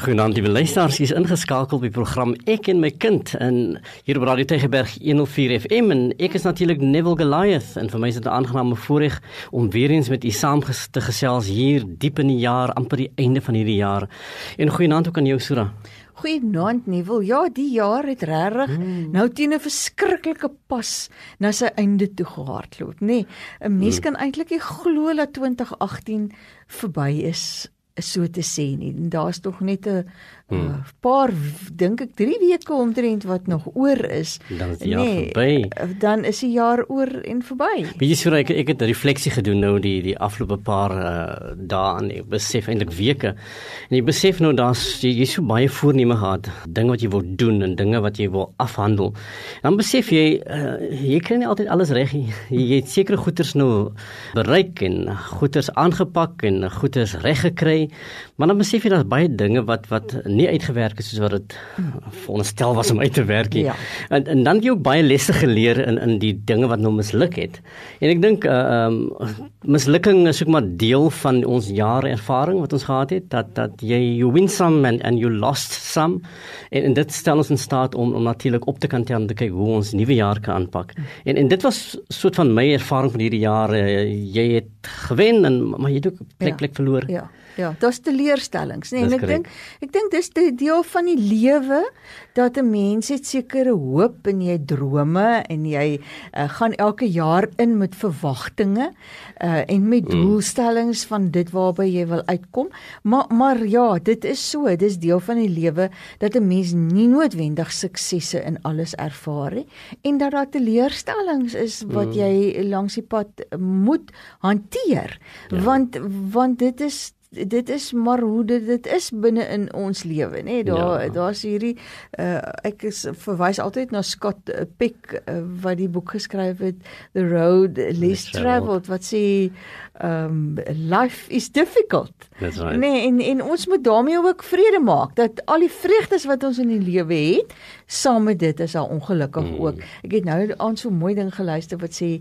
Goeienaand, lieve luisteraars, is ingeskakel by die program Ek en my kind en hier op Radio Tygerberg 104 FM en ek is natuurlik Neville Goliath en vir my is dit 'n aangename voorreg om weer eens met u saam te gesels hier diep in die jaar, amper die einde van hierdie jaar. En goeienaand ook aan jou, Sura. Goeienaand, Neville. Ja, die jaar het regtig nou teen 'n verskriklike pas na sy einde toe gehardloop, nê. 'n Mens kan eintlik nie glo dat 2018 verby is, so te sê nie. Daar's tog net 'n paar, dink ek 3 weke omtrent wat nog oor is. Dan is die jaar verby. Dan is die jaar oor en verby. Weet jy, Sura, ek het 'n refleksie gedoen nou die afgelope paar dae en ek besef eintlik weke. En jy besef nou jy so baie voorneme gehad, dinge wat jy wil doen en dinge wat jy wil afhandel. Dan besef jy kry nie altyd alles reg nie. Jy het sekere goeders nou bereik en goeders aangepak en goeders reg gekry, maar dan besef jy daar's baie dinge wat nie uitgewerk is soos wat dit veronderstel was om uit te werk nie. Ja. En dan het jy ook baie lesse geleer in die dinge wat nou misluk het. En ek dink mislukking is ook maar deel van ons jare ervaring wat ons gehad het, dat you win some and you lost some. En dit stel ons in staat om natuurlik op te kan tel en te kyk hoe ons nuwe jaar kan aanpak. En dit was soort van my ervaring van hierdie jare. Jy het gewen maar jy het ook plek verloor. Ja, daar's teleurstellings, nee. En ek dink dis die deel van die lewe dat 'n mens het sekere hoop en jy drome en jy gaan elke jaar in met verwagtinge en met doelstellings van dit waarby jy wil uitkom. Maar ja, dit is so, dis deel van die lewe dat 'n mens nie noodwendig suksesse in alles ervaar nie en dat daar teleurstellings is wat jy langs die pad moet hanteer. Ja. Want dit is maar hoe dit is binne in ons lewe, nê. Daar's hierdie ek verwys altyd na Scott Peck wat die boek geskryf het The Road Less Traveled, wat sê life is difficult. That's right. Nee, en ons moet daarmee ook vrede maak dat al die vreugdes wat ons in die lewe het, saam met dit is al ongelukkig ook. Ek het nou aan so 'n mooi ding geluister wat sê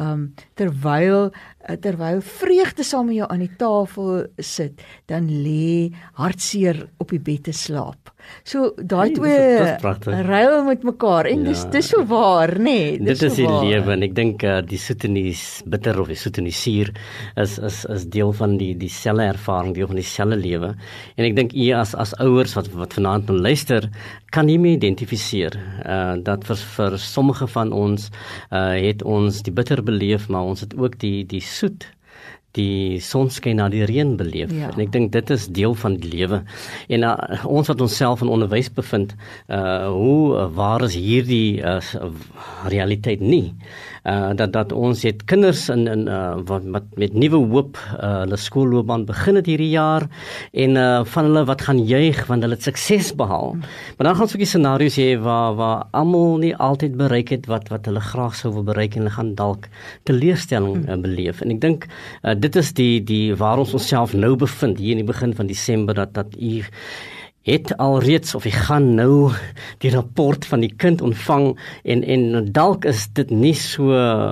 terwyl vreugde saam met jou aan die tafel sit, dan lê hartseer op die bed te slaap. So daai twee ruil met mekaar en dis so waar, nê. Dit is die lewe en ek dink die soet en die bitter of die soet en die suur is deel van dieselfde ervaring, deel van dieselfde lewe. En ek dink as ouers wat vanaand nou luister, kan hiermee identifiseer dat vir sommige van ons het ons die bitter beleef, maar ons het ook die soet, die sonskyn na die reën beleef. Ja. En ek dink dit is deel van die lewe. En ons wat onsself in onderwys bevind, hoe waar is hierdie realiteit nie? Dat ons het kinders wat met nuwe hoop hulle skoolloopbaan begin het hierdie jaar en van hulle wat gaan juig want hulle het sukses behaal. Maar dan gaan ons ook die scenario's hê waar almal nie altyd bereik het wat hulle graag sou wil bereik en hulle gaan dalk teleurstelling beleef. En ek dink dit is die waar ons onsself nou bevind hier in die begin van Desember, dat u het alreeds of jy gaan nou die rapport van die kind ontvang en dalk is dit nie so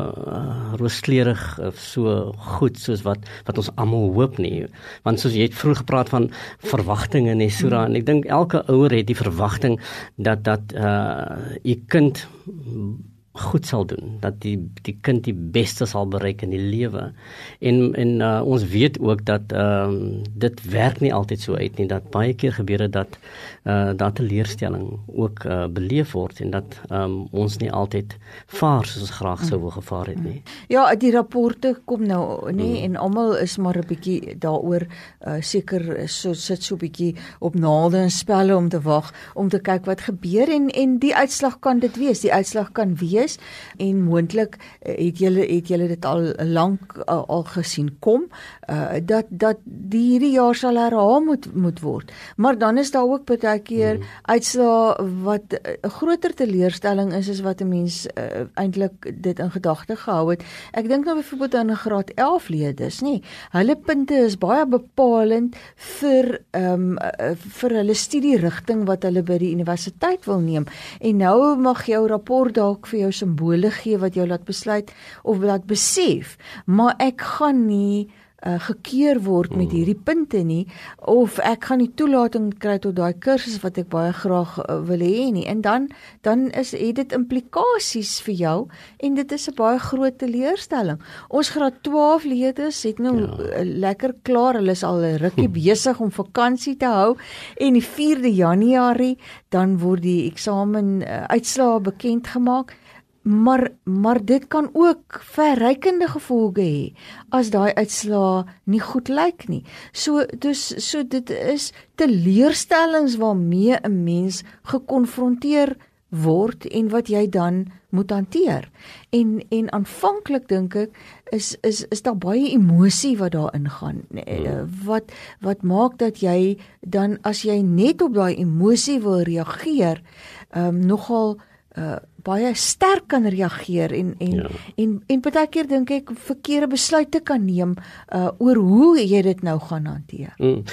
rooskleurig of so goed soos wat ons almal hoop nie. Want soos jy het vroeër gepraat van verwagtinge en Sura, en ek dink elke ouer het die verwagting dat u kind goed sal doen, dat die kind die beste sal bereik in die lewe. En ons weet ook dat dit werk nie altyd so uit nie, dat baie keer gebeur dat daar teleurstelling ook beleef word en dat ons nie altyd vaar soos ons graag sou wil gevaar het nie. Ja, die rapporte kom nou, nee, en almal is maar 'n bietjie daaroor seker sit so 'n bietjie op naalde en spelle om te wag, om te kyk wat gebeur en die uitslag kan dit wees, die uitslag kan wees en moontlik het julle dit al lank al gesien kom, dat hierdie jaar sal herhaal moet word. Maar dan is daar ook baie keer uitslae wat 'n groter teleurstelling is wat 'n mens eintlik dit in gedagte gehou het. Ek dink nou byvoorbeeld aan 'n graad 11 leerders, nê. Hulle punte is baie bepalend vir hulle studierigting wat hulle by die universiteit wil neem. En nou mag jou rapport dalk vir jou simbole gee wat jou laat besluit of laat besef, maar ek gaan nie gekeer word met hierdie punte nie, of ek gaan nie toelating kry tot daai kursus wat ek baie graag wil hê nie, en dan het dit implikasies vir jou, en dit is 'n baie groot teleurstelling. Ons graad 12 leerders het nou lekker klaar, hulle is al 'n rukkie besig om vakansie te hou, en die 4de Januarie, dan word die eksamen uitslae bekend gemaak, maar dit kan ook verrykende gevolge hê as daai uitslae nie goed lyk nie. So dit is teleurstellings waarmee 'n mens gekonfronteer word en wat jy dan moet hanteer. En aanvanklik dink ek is daar baie emosie wat daarin gaan. Wat maak dat jy dan, as jy net op daai emosie wil reageer, nogal baie sterk kan reageer en partykeer dink ek verkeerde besluite kan neem oor hoe jy dit nou gaan hanteer.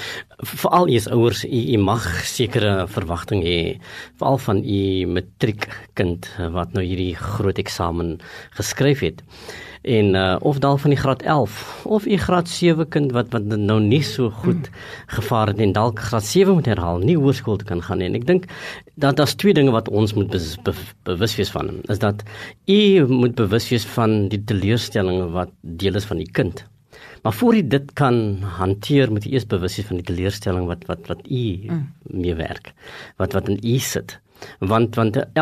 Veral jy as ouers, jy mag sekere verwagting hê, veral van jy matriekkind wat nou hierdie groot eksamen geskryf het. En of dalk van die graad 11 of die graad 7 kind wat nou nie so goed gevaar het en dalk graad 7 moet herhaal, nie hoërskool kan gaan nie. En ek dink dat daar's twee dinge wat ons moet bewus wees van, is dat jy moet bewus wees van die teleurstelling wat deel is van die kind. Maar voor jy dit kan hanteer, moet jy eers bewus wees van die teleurstelling wat jy mee werk, wat in jy sit. Want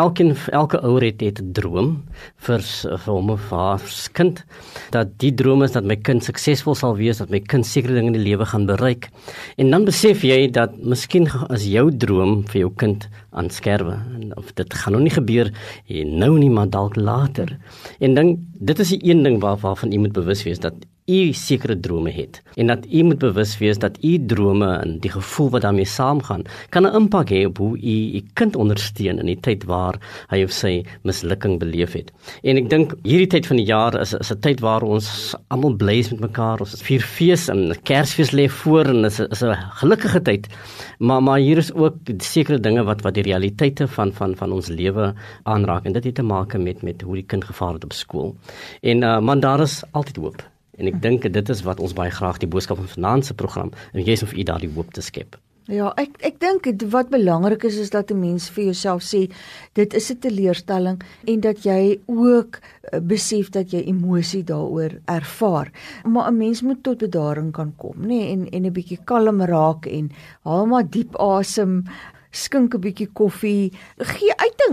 elke ouer het 'n droom vir hom of haar kind, dat die droom is dat my kind suksesvol sal wees, dat my kind sekere dinge in die lewe gaan bereik. En dan besef jy dat miskien is jou droom vir jou kind aan skerwe, of dit gaan nog nie gebeur nou nie, maar dalk later. En dan, dit is die een ding waarvan jy moet bewus wees, dat jy sekere drome het, en dat jy moet bewus wees dat jy drome en die gevoel wat daarmee saamgaan, kan 'n impak hê op hoe jy kind ondersteun in die tyd waar hy of sy mislukking beleef het. En ek dink hierdie tyd van die jaar is 'n tyd waar ons almal bly is met mekaar, ons vier fees en Kersfees lê voor, en is 'n gelukkige tyd, maar hier is ook sekere dinge wat die realiteite van ons lewe aanraak, en dit het te maak met hoe die kind gevaar het op skool. En man, daar is altyd hoop. En ek dink dit is wat ons baie graag die boodskap van vanaand se program, en jy is of jy daardie hoop te skep. Ja, ek dink wat belangrik is dat 'n mens vir jouself sê, dit is 'n teleurstelling, en dat jy ook besef dat jy emosie daaroor ervaar. Maar 'n mens moet tot bedaring kan kom, nê, en 'n bietjie kalm raak en haal maar diep asem. Skink 'n bietjie koffie, gee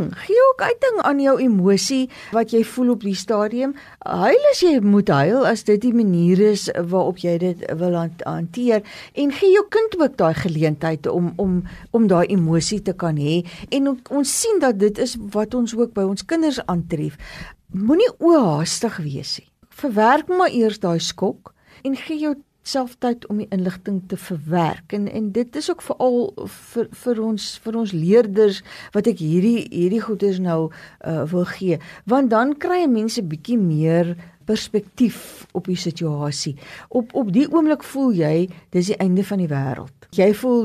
ook uiting aan jou emosie wat jy voel op die stadium. Huil as jy moet huil, as dit die manier is waarop jy dit wil hanteer, en gee jou kind ook daai geleentheid om daai emosie te kan hê, en ons sien dat dit is wat ons ook by ons kinders aantref. Moenie oorhaastig wees nie. Verwerk maar eers daai skok, en gee jou self tyd om die inligting te verwerk, en dit is ook veral vir ons leerders wat ek hierdie goeders nou wil gee, want dan kry mense bietjie meer perspektief op die situasie. Op die oomblik voel jy, dis die einde van die wêreld. Jy voel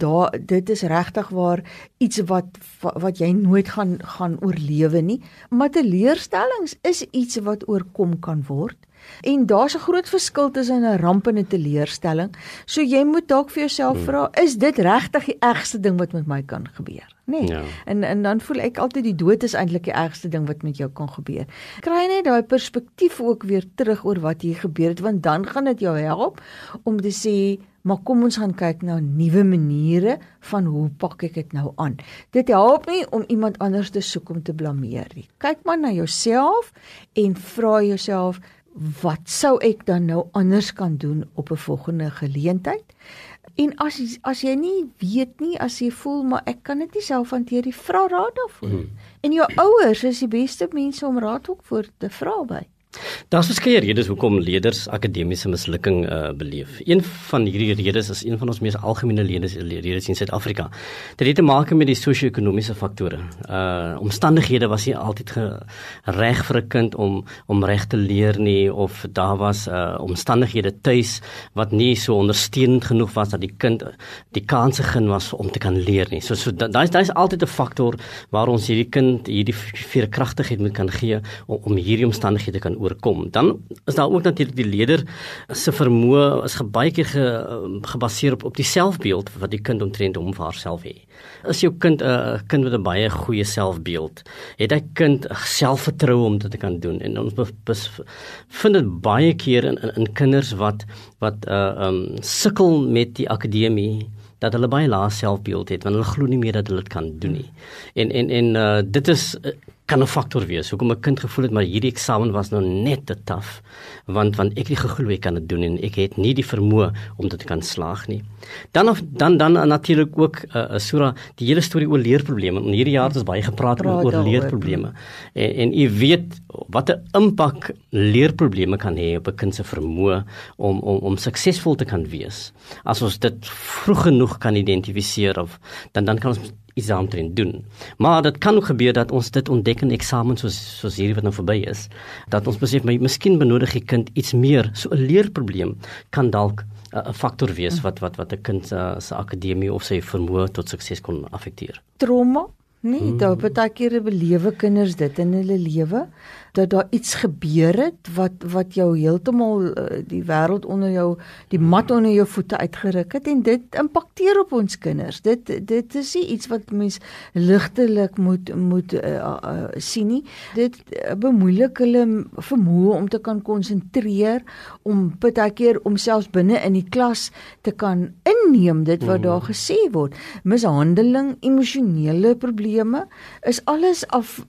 dit is regtig waar iets wat jy nooit gaan oorlewe nie, maar teleurstellings is iets wat oorkom kan word. En daar's 'n groot verskil tussen 'n ramp en 'n teleurstelling. So jy moet dalk vir jouself vra, is dit regtig die ergste ding wat met my kan gebeur? Nee. Ja. En dan voel ek altyd die dood is eintlik die ergste ding wat met jou kan gebeur. Kry net daai perspektief ook weer terug oor wat hier gebeur het, want dan gaan dit jou help om te sê, maar kom ons gaan kyk na nuwe maniere van hoe pak ek dit nou aan. Dit help nie om iemand anders te soek om te blameer nie. Kyk maar na jouself en vra jouself, wat sou ek dan nou anders kan doen op 'n volgende geleentheid? En as jy nie weet nie, as jy voel, maar ek kan dit nie self hanteer nie, vra raad daarvoor. En jou ouers is die beste mense om raad ook voor te vra by. Daar's verskeie redes hoekom leerders akademiese mislukking beleef. Een van hierdie redes is een van ons mees algemene redes in Suid-Afrika. Dit het te maak met die sosio-ekonomiese faktore. Omstandighede was nie altyd reg vir 'n kind om reg te leer nie, of daar was omstandighede tuis wat nie so ondersteunend genoeg was dat die kind die kanse gen was om te kan leer nie. So daar is altyd 'n faktor waar ons hierdie kind hierdie veerkragtigheid moet kan gee om hierdie omstandighede kan oorkom. kom. Dan is daar ook natuurlik die leier se vermoë is baie keer gebaseer op die selfbeeld wat die kind omtrent hom of haarself het. As jou kind 'n kind met 'n baie goeie selfbeeld, het hy kind selfvertroue om dit te kan doen. En ons vind dit baie keer in kinders wat sukkel met die akademie, dat hulle baie lae selfbeeld het, want hulle glo nie meer dat hulle dit kan doen nie. En dit is kan 'n faktor wees, hoekom 'n kind gevoel het, maar hierdie eksamen was nou net te taaf, want ek het nie geglo ek kan dit doen, en ek het nie die vermoë om dit te kan slaag nie. Dan natuurlik ook, Sura, die hele storie oor leerprobleme, en hierdie jaar het ons baie gepraat oor leerprobleme, en jy weet, wat 'n impak leerprobleme kan hê op 'n kind se vermoë om suksesvol te kan wees. As ons dit vroeg genoeg kan identifiseer, dan kan ons iets daaromtrent doen. Maar dit kan ook gebeur dat ons dit ontdek in eksamens soos hierdie wat nou verby is, dat ons besef, maar miskien benodig die kind iets meer. So 'n leerprobleem kan dalk 'n faktor wees wat 'n kind se akademie of sy vermoë tot sukses kon affekteer. Trauma? Nee, daar baie keer belewe kinders dit in hulle lewe, dat daar iets gebeur het wat jou heeltemal die wêreld onder jou, die mat onder jou voete uitgeruk het, en dit impakteer op ons kinders. Dit is nie iets wat mens ligtelik moet sien nie. Dit bemoeilik hulle vermoë om te kan konsentreer, om baie keer om selfs binne in die klas te kan inneem dit wat daar gesê word. Mishandeling, emosionele probleme is alles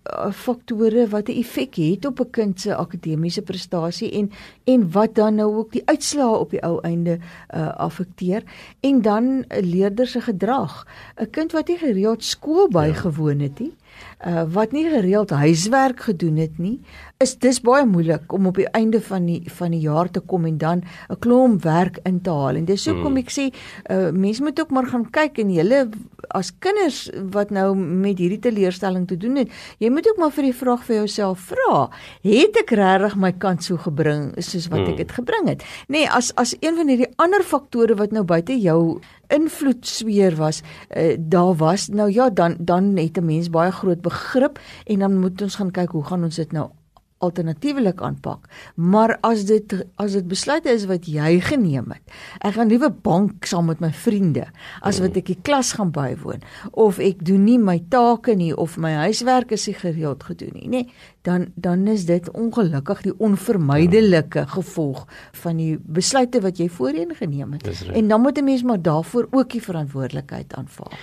faktore wat 'n effek het op 'n kind se akademiese prestasie en wat dan nou ook die uitslae op die ou einde affekteer, en dan 'n leerder se gedrag. 'n Kind wat nie gereeld skool bygewoon het nie, wat nie gereeld huiswerk gedoen het nie, dis baie moeilik om op die einde van die jaar te kom en dan 'n klomp werk in te haal. En dis hoekom ek sê, mense moet ook maar gaan kyk, en julle as kinders wat nou met hierdie teleurstelling te doen het, jy moet ook maar vir die vraag vir jouself vra, het ek regtig my kant so gebring soos wat ek dit gebring het? Nee, as een van hierdie ander faktore wat nou buite jou invloedsfeer was, daar was, nou ja, dan het 'n mens baie groot begrip, en dan moet ons gaan kyk, hoe gaan ons dit nou alternatiewelik aanpak. Maar as dit besluite is wat jy geneem het, ek gaan liewe bank saam met my vriende, as wat ek die klas gaan bywoon, of ek doen nie my take nie, of my huiswerk is nie gereeld gedoen nie, nee, dan is dit ongelukkig die onvermydelike gevolg van die besluite wat jy voorheen geneem het. En dan moet 'n mens maar daarvoor ook die verantwoordelikheid aanvaar.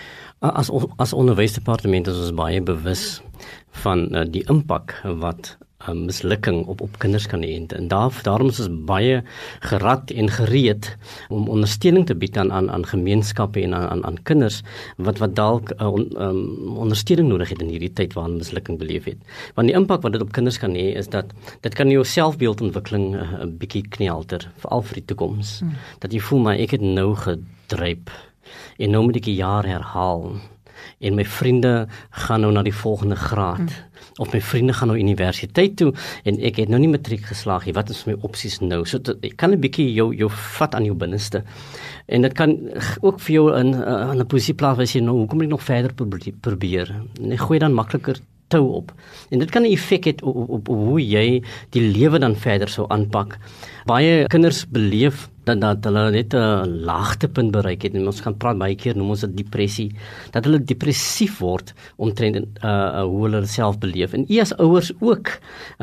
As onderwysdepartement is ons baie bewus van die impak wat mislukking op kinders kan hê, en daarom is ons baie gerad en gereed om ondersteuning te bied aan gemeenskappe en aan kinders wat dalk ondersteuning nodig het in hierdie tyd waarin mislukking beleef het. Want die impak wat dit op kinders kan hê, is dat dit kan jou selfbeeldontwikkeling 'n bietjie knielter, veral vir die toekoms. Dat jy voel, maar ek het nou gedryp en nou moet ek 'n jaar herhaal, en my vriende gaan nou na die volgende graad, of my vriende gaan nou universiteit toe, en ek het nou nie matriek geslaag nie, wat is my opsies nou? So dit kan 'n bietjie jou vat aan jou binneste, en dit kan ook vir jou in 'n posisie plaas waar jy nou, hoe kom ek nog verder probeer? En ek gooi dan makliker tou op, en dit kan 'n effek hê op hoe jy die lewe dan verder sou aanpak. Baie kinders beleef dat hulle net 'n laagtepunt bereik het, en ons gaan praat baie keer, noem ons dit depressie, dat hulle depressief word omtrent hoe hulle self beleef. En as ouers ook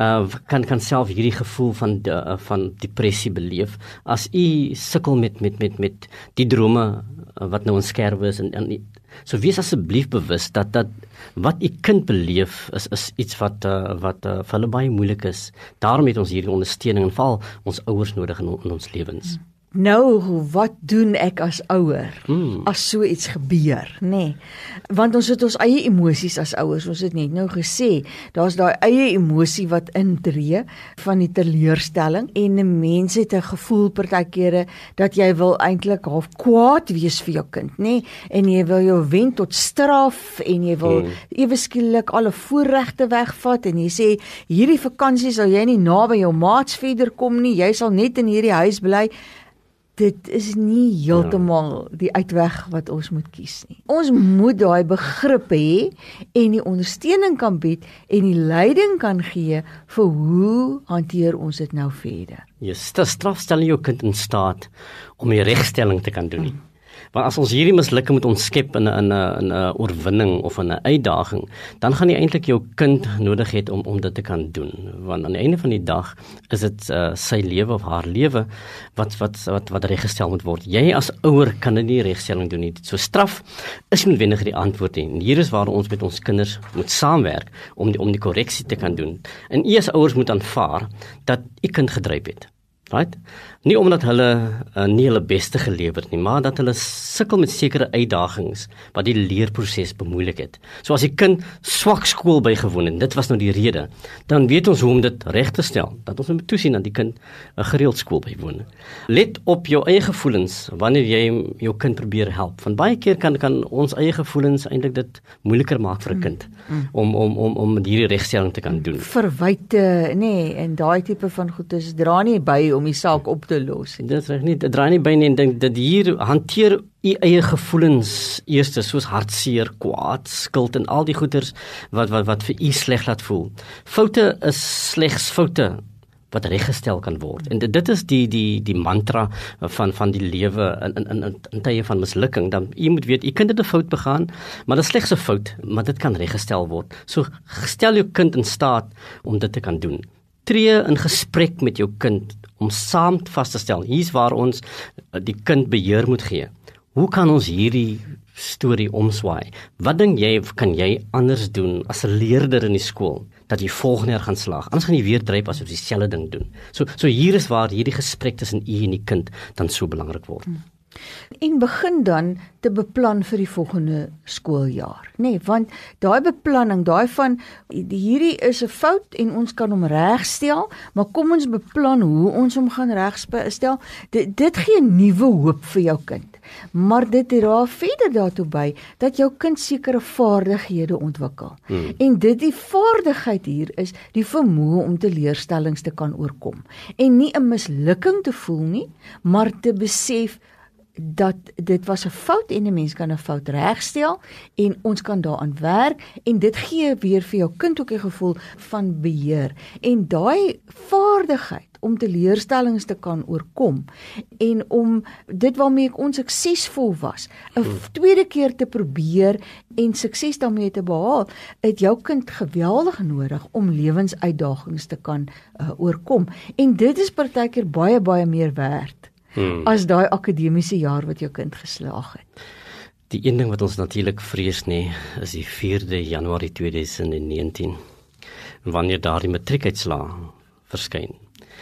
kan self hierdie gevoel van depressie beleef, as u sukkel met die drome wat nou in skerwe is, en so wees asseblief bewus dat wat u kind beleef is iets wat vir hulle baie moeilik is. Daarom het ons hierdie ondersteuning, en veral ons ouers nodig in ons lewens. Nou, wat doen ek as ouer as so iets gebeur, nê? Want ons het ons eie emosies as ouers, ons het net nou gesê, daar's daai eie emosie wat intree van die teleurstelling, en 'n mens het 'n gevoel partykeere dat jy wil eintlik half kwaad wees vir jou kind, nê? En jy wil jou wend tot straf, en jy wil ewe skielik alle voorregte wegvat, en jy sê, hierdie vakansie sal jy nie naby jou maats verder kom nie, jy sal net in hierdie huis bly. dit is nie heeltemal die uitweg wat ons moet kies nie. Ons moet daai begrip hê en die ondersteuning kan bied en die leiding kan gee vir hoe hanteer ons dit nou verder. Straf stel nie jou kind in staat om die regstelling te kan doen nie. Want as ons hierdie mislukking moet ontskep in 'n oorwinning of in 'n uitdaging, dan gaan jy eintlik jou kind nodig hê om dit te kan doen. Want aan die einde van die dag is dit sy lewe of haar lewe wat reggestel moet word. Jy as ouer kan dit nie regstelling doen nie. So straf is nie noodwendig die antwoord nie. En hier is waar ons met ons kinders moet saamwerk om die korreksie te kan doen. En u as ouers moet aanvaar dat u kind gedryf het. Right? Nie omdat hulle nie hulle beste gelewer nie, maar dat hulle sukkel met sekere uitdagings wat die leerproses bemoeilik het. So as die kind swak skool bygewoon het, dit was nou die rede, dan weet ons hoe om dit reg te stel, dat ons moet toesien dat die kind 'n gereeld skool bywoon. Let op jou eie gevoelens wanneer jy jou kind probeer help. Want baie keer kan ons eie gevoelens eintlik dit moeiliker maak vir 'n kind om hierdie regstelling te kan doen. Verwyte, nee, en daai tipe van goedes dra nie by om die saak op te los. Dit is reg nie, dit draai nie by nie en dink dat hier hanteer u eie gevoelens eers soos hartseer, kwaad, skuld en al die goeters wat vir u sleg laat voel. Foute is slegs foute wat reggestel kan word. En dit is die mantra van die lewe in tye van mislukking. Dan u moet weet, u kind het 'n fout begaan, maar dit is slegs 'n fout, maar dit kan reggestel word. So stel jou kind in staat om dit te kan doen. Tree in gesprek met jou kind om saam vas te stel. Hier's waar ons die kind beheer moet gee. Hoe kan ons hierdie storie omswaai? Wat dink jy kan jy anders doen as 'n leerder in die skool dat jy volgende jaar gaan slaag? Anders gaan jy weer dryp as jy dieselfde ding doen. So hier is waar hierdie gesprek tussen u en die kind dan so belangrik word. En begin dan te beplan vir die volgende skooljaar, nee, want daai beplanning, daai van hierdie is 'n fout en ons kan hom regstel, maar kom ons beplan hoe ons hom gaan regstel. Dit gee nuwe hoop vir jou kind, maar dit dra verder daartoe by dat jou kind sekere vaardighede ontwikkel. En die vaardigheid hier is die vermoë om teleurstellings te kan oorkom en nie 'n mislukking te voel nie, maar te besef dat dit was 'n fout en 'n mens kan 'n fout regstel en ons kan daaraan werk en dit gee weer vir jou kind ook 'n gevoel van beheer en daai vaardigheid om teleurstellings te kan oorkom en om dit waarmee ek onsuksesvol was 'n tweede keer te probeer en sukses daarmee te behaal, het jou kind geweldig nodig om lewensuitdagings te kan oorkom en dit is partykeer baie meer werd as daai akademiese jaar wat jou kind geslaag het. Die een ding wat ons natuurlik vrees nie, is die 4de Januarie 2019, wanneer daar die matriekuitslae verskyn.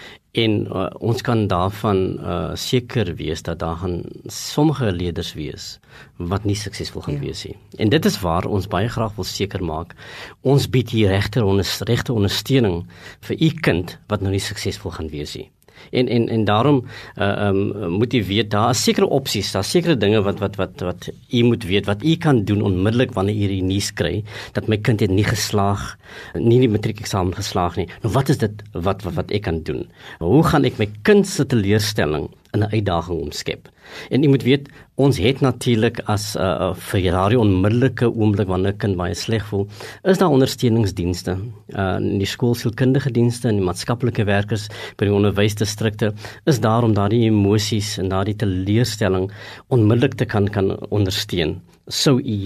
En ons kan daarvan seker wees dat daar gaan sommige leerders wees wat nie suksesvol gaan wees nie. En dit is waar ons baie graag wil seker maak, ons bied hier regte ondersteuning vir u kind wat nou nie suksesvol gaan wees nie. En daarom moet jy weet, daar is sekere opsies, daar is sekere dinge wat jy moet weet, wat jy kan doen onmiddellik wanneer jy die nuus kry, dat my kind het nie geslaag, nie die matriekeksamen geslaag nie. Nou wat is dit wat ek kan doen? Hoe gaan ek my kind se teleurstelling in 'n uitdaging omskep? En jy moet weet, ons het natuurlik as vir daardie onmiddellike oomblik wanneer 'n kind baie sleg voel, is daar ondersteuningsdienste, in die skoolsielkundige dienste en die maatskaplike werkers by die onderwysdistrikte, is daar om daardie emosies en daardie teleurstelling onmiddellik te kan ondersteun. Sou u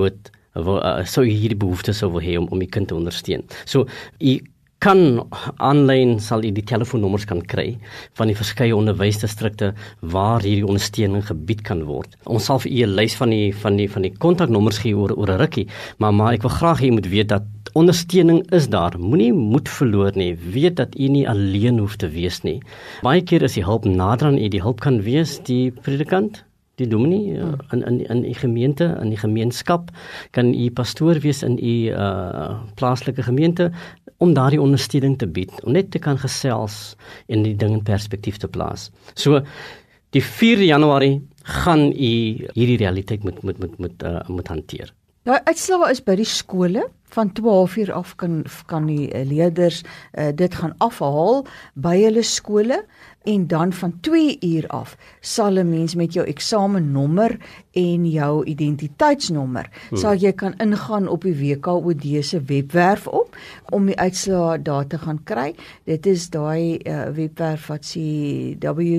hierdie behoefte sou wil hê om die kind te ondersteun. So, kan aanlyn sal jy die telefoonnommers kan kry van die verskeie onderwysdistrikte waar hierdie ondersteuning gebied kan word. Ons sal vir u 'n lys van die kontaknommers gee oor 'n rukkie, maar ek wil graag hê u moet weet dat ondersteuning is daar. Moenie moed verloor nie. Weet dat u nie alleen hoef te wees nie. Baie keer is die hulp nader aan u. Die hulp kan wees die predikant, die dominee in die gemeente, in die gemeenskap, kan u pastoor wees in u plaaslike gemeente, om daardie ondersteuning te bied, om net te kan gesels en die ding in perspektief te plaas. So, die 4 Januarie gaan u hierdie realiteit moet hanteer. Daai uitslae is by die skole. Van 12 uur af kan die leerders dit gaan afhaal by hulle skole en dan van 2 uur af sal 'n mens met jou eksamennommer en jou identiteitsnommer sal jy kan ingaan op die WKOD se webwerf op om die uitslae daar te gaan kry. Dit is daai webwerf wat sê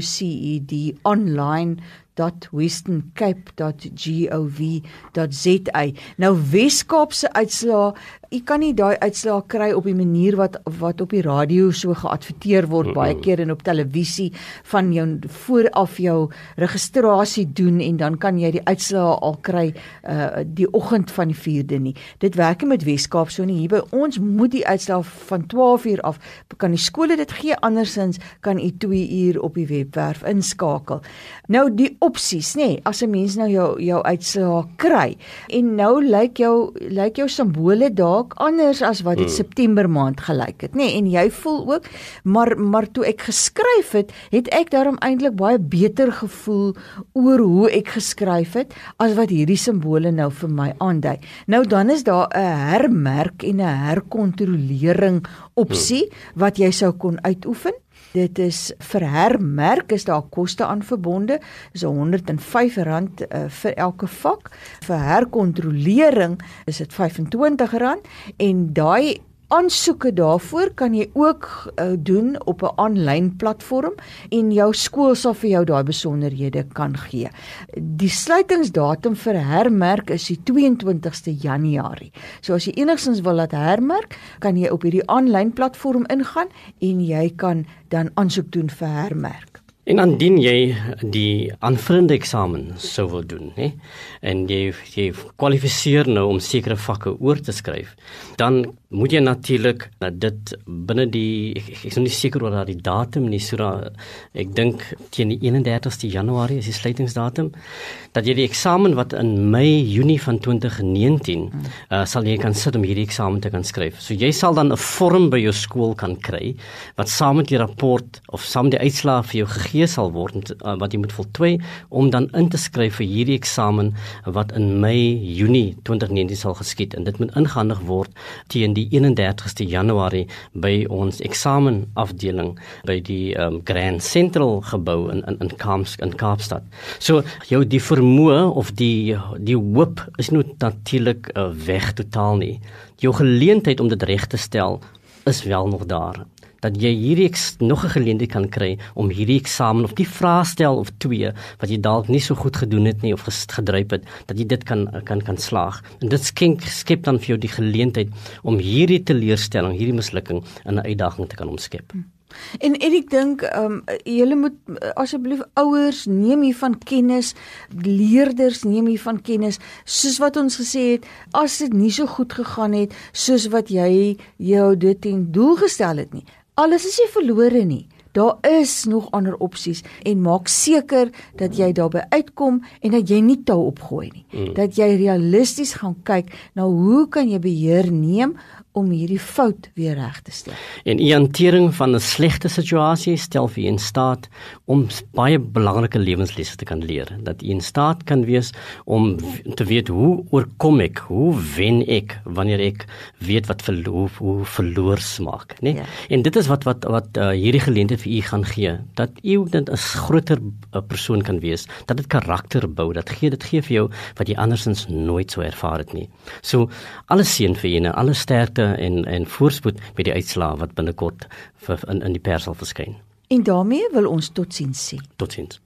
www.westerncape.gov.za. Nou Wes-Kaapse uitslae, jy kan nie daai uitslae kry op die manier wat op die radio so geadverteer word baie keer en op televisie van jou vooraf jou registrasie doen en dan kan jy die uitslae al kry die oggend van die 4de nie. Dit werk nie met Wes-Kaap so nie. Hier by ons moet die uitslae van 12 uur af, kan die skole dit gee, andersins kan jy 2 uur op die webwerf inskakel. Nou die opsies, nê, as 'n mens nou jou uitslae kry en nou lyk jou simbole dalk anders as wat dit September maand gelyk het, nê, en jy voel ook, maar toe ek geskryf het ek daarom eintlik baie beter gevoel oor hoe ek geskryf het as wat hierdie simbole nou vir my aandui. Nou dan is daar 'n hermerk en 'n herkontrolering opsie wat jy sou kon uitoefen. Dit is vir hermerk is daar koste aan verbonde, is R105 vir elke vak. Vir herkontrolering is dit R25 en daai aansoeke daarvoor kan jy ook doen op 'n aanlyn platform en jou skool sal vir jou daai besonderhede kan gee. Die sluitingsdatum vir hermerk is die 22ste Januarie. So as jy enigstens wil laat hermerk, kan jy op hierdie aanlyn platform ingaan en jy kan dan aansoek doen vir hermerk. En indien jy die aanvullende eksamen sou wil doen, en jy kwalifiseer nou om sekere vakke oor te skryf, dan moet jy natuurlik dit binne die, ek is nog nie seker oor die datum nie, so ek dink teen die 31ste Januarie is die sluitingsdatum, dat jy die eksamen wat in Mei, Junie van 2019 sal jy kan sit om hierdie eksamen te kan skryf. So jy sal dan 'n vorm by jou skool kan kry, wat saam met die rapport of saam met die uitslae vir jou gegee sal word, wat jy moet voltooi, om dan in te skryf vir hierdie eksamen wat in Mei, Junie 2019 sal geskied, en dit moet ingehandig word teen die 31ste Januarie by ons eksamenafdeling by die Grand Central gebou in Kaapstad. So die vermoë of die hoop is natuurlik weg totaal nie. Jou geleentheid om dit reg te stel is wel nog daar. Dat jy nog 'n geleentheid kan kry om hierdie eksamen of die vraestel of 2 wat jy dalk nie so goed gedoen het nie of gedryf het, dat jy dit kan slaag. En dit skep dan vir jou die geleentheid om hierdie teleurstelling, hierdie mislukking in 'n uitdaging te kan omskep. En ek dink, julle moet asseblief ouers neem hiervan kennis, leerders neem hiervan kennis, soos wat ons gesê het, as dit nie so goed gegaan het, soos wat jy jou dit ten doel gestel het nie. Alles is nie verlore nie. Daar is nog ander opsies en maak seker dat jy daarby uitkom en dat jy nie tou opgooi nie. Dat jy realisties gaan kyk, nou hoe kan jy beheer neem om hierdie fout weer reg te stel. En die hantering van 'n slegte situasie stel vir in staat om baie belangrike lewenslesse te kan leer. Dat jy in staat kan wees om te weet hoe oorkom ek, hoe wen ek wanneer ek weet wat hoe verloor smaak, né? Ja. En dit is wat hierdie geleentheid vir u gaan gee, dat u net 'n groter persoon kan wees, dat dit karakter bou, dit gee vir jou wat jy andersins nooit sou ervaar het nie. So alles seën vir julle, alle sterkte en voorspoed met die uitslae wat binnekort in die pers sal verskyn. En daarmee wil ons totsiens sê. Totsiens.